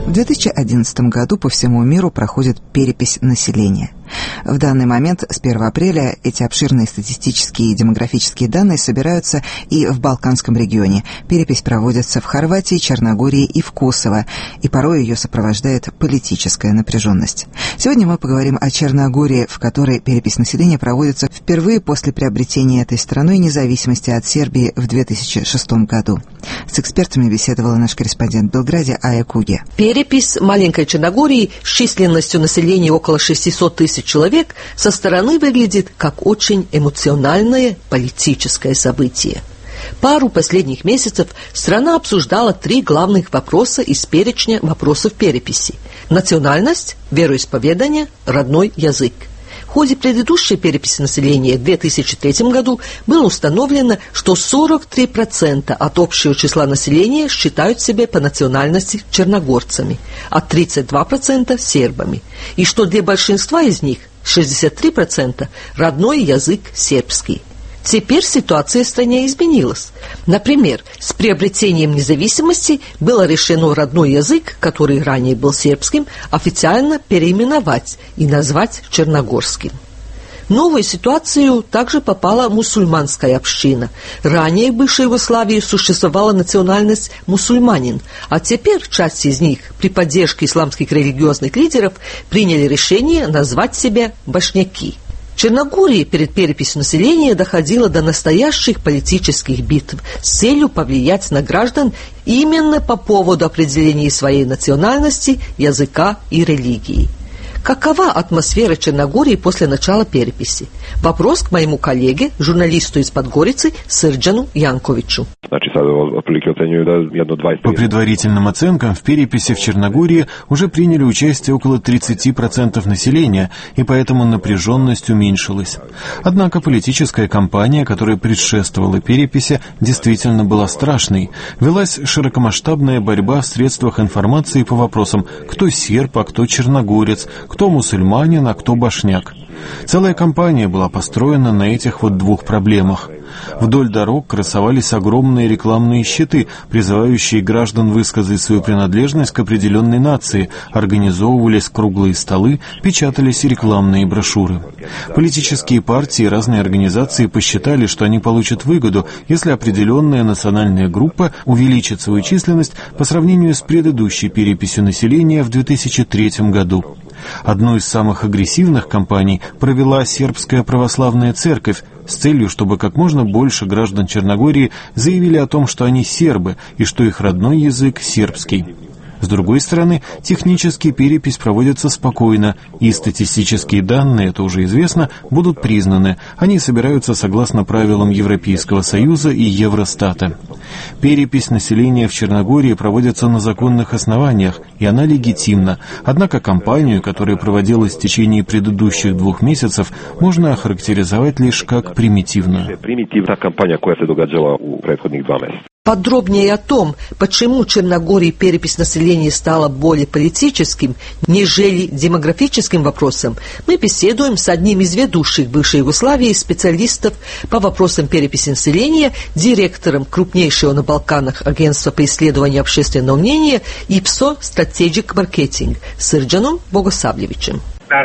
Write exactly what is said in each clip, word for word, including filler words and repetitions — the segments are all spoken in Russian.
В две тысячи одиннадцатом году по всему миру проходит перепись населения. В данный момент, с первого апреля, эти обширные статистические и демографические данные собираются и в Балканском регионе. Перепись проводится в Хорватии, Черногории и в Косово, и порой ее сопровождает политическая напряженность. Сегодня мы поговорим о Черногории, в которой перепись населения проводится впервые после приобретения этой страной независимости от Сербии в две тысячи шестом году. С экспертами беседовала наш корреспондент в Белграде Ая Куге. Перепись маленькой Черногории с численностью населения около шестисот тысяч человек со стороны выглядит как очень эмоциональное политическое событие. Пару последних месяцев страна обсуждала три главных вопроса из перечня вопросов переписи: национальность, вероисповедание, родной язык. В ходе предыдущей переписи населения в две тысячи третьем году было установлено, что сорок три процента от общего числа населения считают себя по национальности черногорцами, а тридцать два процента сербами, и что для большинства из них, шестьдесят три процента, родной язык сербский. Теперь ситуация в стране изменилась. Например, с приобретением независимости было решено родной язык, который ранее был сербским, официально переименовать и назвать черногорским. В новую ситуацию также попала мусульманская община. Ранее в бывшей Югославии существовала национальность мусульманин, а теперь часть из них при поддержке исламских религиозных лидеров приняли решение назвать себя башняки. В Черногории перед переписью населения доходило до настоящих политических битв с целью повлиять на граждан именно по поводу определения своей национальности, языка и религии. Какова атмосфера Черногории после начала переписи? Вопрос к моему коллеге, журналисту из Подгорицы Срđanu Jankoviću. По предварительным оценкам, в переписи в Черногории уже приняли участие около тридцати процентов населения, и поэтому напряженность уменьшилась. Однако политическая кампания, которая предшествовала переписи, действительно была страшной. Велась широкомасштабная борьба в средствах информации по вопросам, кто серб, а кто черногорец, кто мусульманин, а кто башняк. Целая кампания была построена на этих вот двух проблемах. Вдоль дорог красовались огромные рекламные щиты, призывающие граждан высказать свою принадлежность к определенной нации, организовывались круглые столы, печатались рекламные брошюры. Политические партии и разные организации посчитали, что они получат выгоду, если определенная национальная группа увеличит свою численность по сравнению с предыдущей переписью населения в две тысячи третьем году. Одну из самых агрессивных кампаний провела сербская православная церковь с целью, чтобы как можно больше граждан Черногории заявили о том, что они сербы и что их родной язык сербский. С другой стороны, технически перепись проводится спокойно, и статистические данные, это уже известно, будут признаны. Они собираются согласно правилам Европейского Союза и Евростата. Перепись населения в Черногории проводится на законных основаниях, и она легитимна. Однако кампанию, которая проводилась в течение предыдущих двух месяцев, можно охарактеризовать лишь как примитивную. Подробнее о том, почему в Черногории перепись населения стала более политическим, нежели демографическим вопросом, мы беседуем с одним из ведущих бывшей Югославии специалистов по вопросам переписи населения, директором крупнейшего на Балканах агентства по исследованию общественного мнения ИПСО Strategic Marketing Srđanom Bogosavljevićem.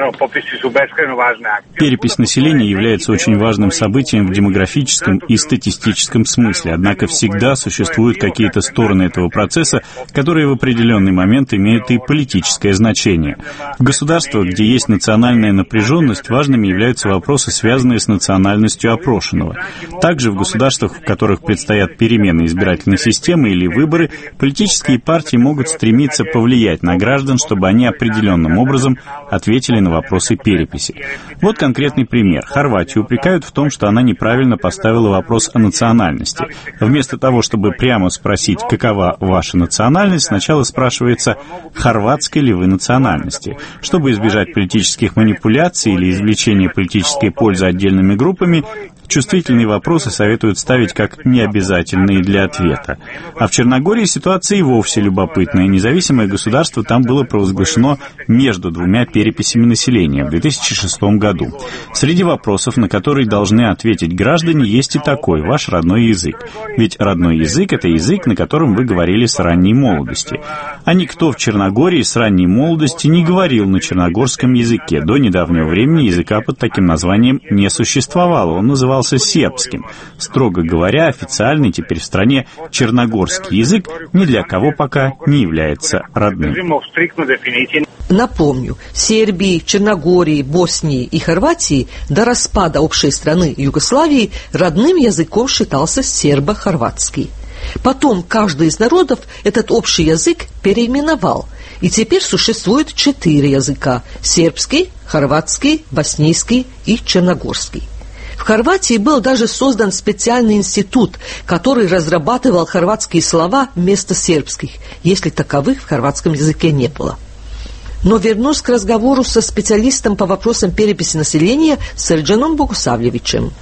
Перепись населения является очень важным событием в демографическом и статистическом смысле, однако всегда существуют какие-то стороны этого процесса, которые в определенный момент имеют и политическое значение. В государствах, где есть национальная напряженность, важными являются вопросы, связанные с национальностью опрошенного. Также в государствах, в которых предстоят перемены избирательной системы или выборы, политические партии могут стремиться повлиять на граждан, чтобы они определенным образом ответили на вопросы переписи. Вот конкретный пример. Хорватию упрекают в том, что она неправильно поставила вопрос о национальности. Вместо того, чтобы прямо спросить, какова ваша национальность, сначала спрашивается, хорватской ли вы национальности. Чтобы избежать политических манипуляций или извлечения политической пользы отдельными группами, чувствительные вопросы советуют ставить как необязательные для ответа. А в Черногории ситуация и вовсе любопытная. Независимое государство там было провозглашено между двумя переписями населения в две тысячи шестом году. Среди вопросов, на которые должны ответить граждане, есть и такой: ваш родной язык. Ведь родной язык — это язык, на котором вы говорили с ранней молодости. А никто в Черногории с ранней молодости не говорил на черногорском языке. До недавнего времени языка под таким названием не существовало. Он назывался сербским. Строго говоря, официальный теперь в стране черногорский язык ни для кого пока не является родным. Напомню, Сербии, Черногории, Боснии и Хорватии до распада общей страны Югославии родным языком считался сербо-хорватский. Потом каждый из народов этот общий язык переименовал, и теперь существует четыре языка – сербский, хорватский, боснийский и черногорский. В Хорватии был даже создан специальный институт, который разрабатывал хорватские слова вместо сербских, если таковых в хорватском языке не было. Но вернусь к разговору со специалистом по вопросам переписи населения Срđanom Bogusavljevićem.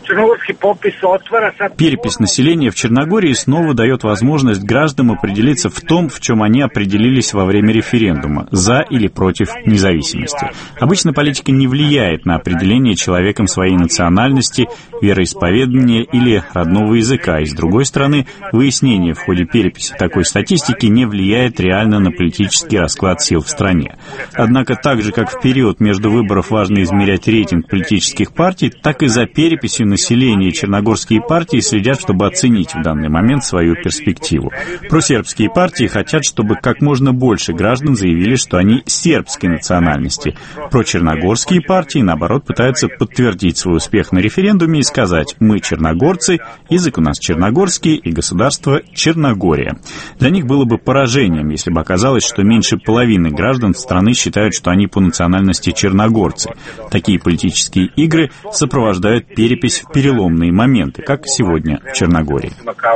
Перепись населения в Черногории снова дает возможность гражданам определиться в том, в чем они определились во время референдума – за или против независимости. Обычно политика не влияет на определение человеком своей национальности, вероисповедания или родного языка. И, с другой стороны, выяснение в ходе переписи такой статистики не влияет реально на политический расклад сил в стране. Однако так же, как в период между выборов важно измерять рейтинг политических партий, так и за переписью населения черногорские партии следят, чтобы оценить в данный момент свою перспективу. Просербские партии хотят, чтобы как можно больше граждан заявили, что они сербской национальности. Прочерногорские партии, наоборот, пытаются подтвердить свой успех на референдуме и сказать: «Мы черногорцы, язык у нас черногорский и государство Черногория». Для них было бы поражением, если бы оказалось, что меньше половины граждан страны считают, что они по национальности черногорцы. Такие политические игры сопровождают перепись в переломные моменты, как сегодня в Черногории.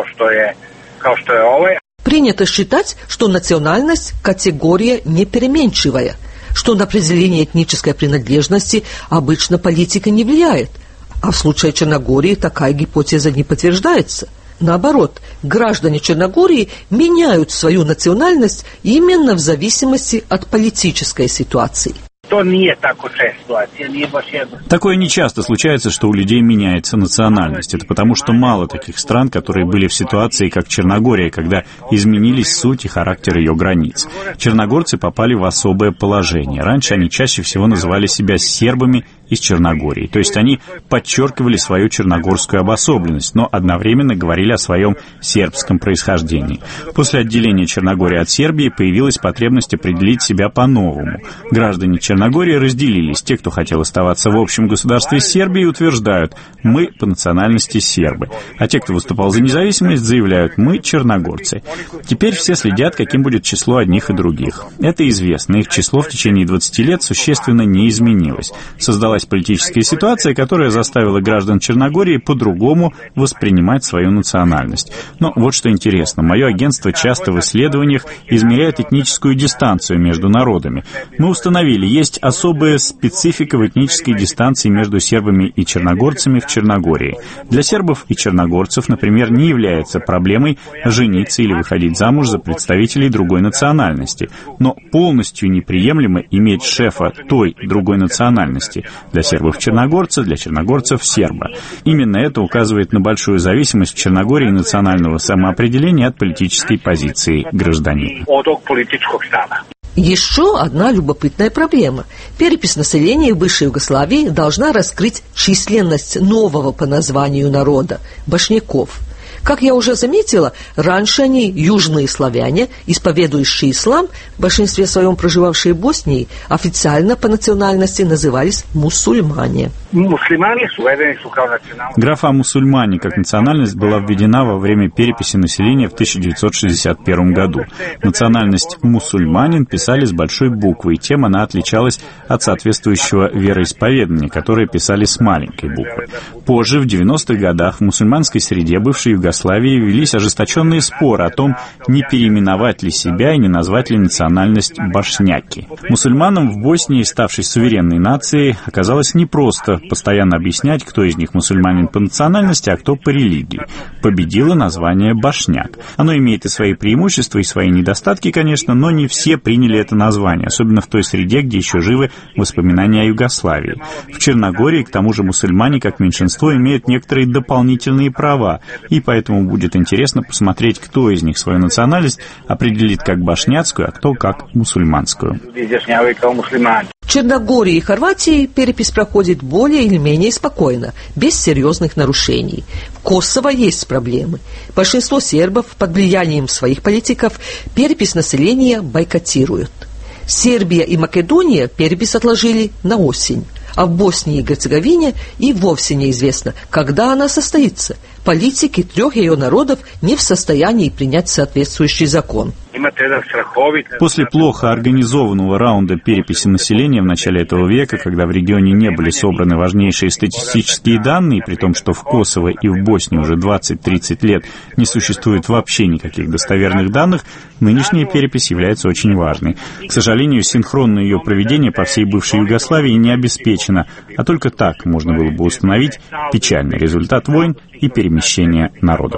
Принято считать, что национальность – категория непеременчивая, что на определение этнической принадлежности обычно политика не влияет, а в случае Черногории такая гипотеза не подтверждается. Наоборот, граждане Черногории меняют свою национальность именно в зависимости от политической ситуации. Такое нечасто случается, что у людей меняется национальность. Это потому, что мало таких стран, которые были в ситуации, как Черногория, когда изменились суть и характер ее границ. Черногорцы попали в особое положение. Раньше они чаще всего называли себя сербами из Черногории. То есть они подчеркивали свою черногорскую обособленность, но одновременно говорили о своем сербском происхождении. После отделения Черногории от Сербии появилась потребность определить себя по-новому. Граждане Черногории разделились. Те, кто хотел оставаться в общем государстве Сербии, утверждают: «Мы по национальности сербы». А те, кто выступал за независимость, заявляют: «Мы черногорцы». Теперь все следят, каким будет число одних и других. Это известно. Их число в течение двадцати лет существенно не изменилось. Создалась политическая ситуация, которая заставила граждан Черногории по-другому воспринимать свою национальность. Но вот что интересно. Мое агентство часто в исследованиях измеряет этническую дистанцию между народами. Мы установили, есть особая специфика в этнической дистанции между сербами и черногорцами в Черногории. Для сербов и черногорцев, например, не является проблемой жениться или выходить замуж за представителей другой национальности. Но полностью неприемлемо иметь шефа той другой национальности. Для сербов-черногорца, для черногорцев серба. Именно это указывает на большую зависимость в Черногории национального самоопределения от политической позиции гражданина. Еще одна любопытная проблема. Перепись населения в бывшей Югославии должна раскрыть численность нового по названию народа – башняков. Как я уже заметила, раньше они, южные славяне, исповедующие ислам, в большинстве своем проживавшие в Боснии, официально по национальности назывались мусульмане. Графа «мусульмане» как национальность была введена во время переписи населения в тысяча девятьсот шестьдесят первом году. Национальность «мусульманин» писали с большой буквы, и тем она отличалась от соответствующего вероисповедания, которое писали с маленькой буквы. Позже, в девяностых годах, в мусульманской среде бывшей Югославии Югославии велись ожесточенные споры о том, не переименовать ли себя и не назвать ли национальность бошняки. Мусульманам в Боснии, ставшей суверенной нацией, оказалось непросто постоянно объяснять, кто из них мусульманин по национальности, а кто по религии. Победило название бошняк. Оно имеет и свои преимущества, и свои недостатки, конечно, но не все приняли это название, особенно в той среде, где еще живы воспоминания о Югославии. В Черногории, к тому же, мусульмане, как меньшинство, имеют некоторые дополнительные права, и поэтому будет интересно посмотреть, кто из них свою национальность определит как бошняцкую, а кто как мусульманскую. В Черногории и Хорватии перепись проходит более или менее спокойно, без серьезных нарушений. В Косово есть проблемы. Большинство сербов под влиянием своих политиков перепись населения бойкотируют. Сербия и Македония перепись отложили на осень, а в Боснии и Герцеговине и вовсе неизвестно, когда она состоится. Политики трех ее народов не в состоянии принять соответствующий закон. После плохо организованного раунда переписи населения в начале этого века, когда в регионе не были собраны важнейшие статистические данные, при том, что в Косово и в Боснии уже двадцать-тридцать лет не существует вообще никаких достоверных данных, нынешняя перепись является очень важной. К сожалению, синхронное ее проведение по всей бывшей Югославии не обеспечено, а только так можно было бы установить печальный результат войн и перемещения народов.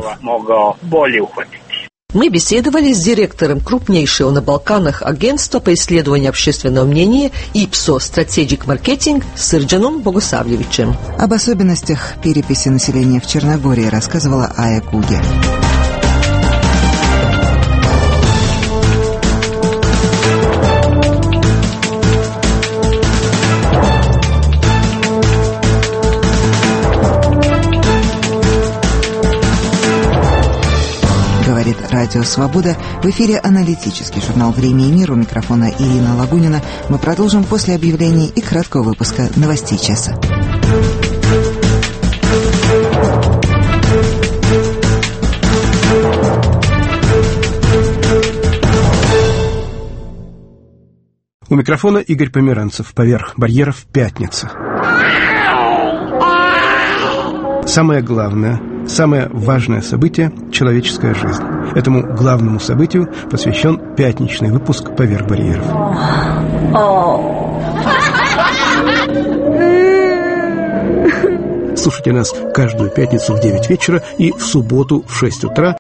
Мы беседовали с директором крупнейшего на Балканах агентства по исследованию общественного мнения ИПСО Strategic Marketing Сырджаном Богосавлевичем. Об особенностях переписи населения в Черногории рассказывала Ая Куге. Радио «Свобода». В эфире аналитический журнал «Время и мир». У микрофона Ирина Лагунина. Мы продолжим после объявлений и краткого выпуска новостей часа. У микрофона Игорь Померанцев. Поверх барьеров пятница. Самое главное, самое важное событие – человеческая жизнь. Этому главному событию посвящен пятничный выпуск «Поверх барьеров». Слушайте нас каждую пятницу в девять вечера и в субботу в шесть утра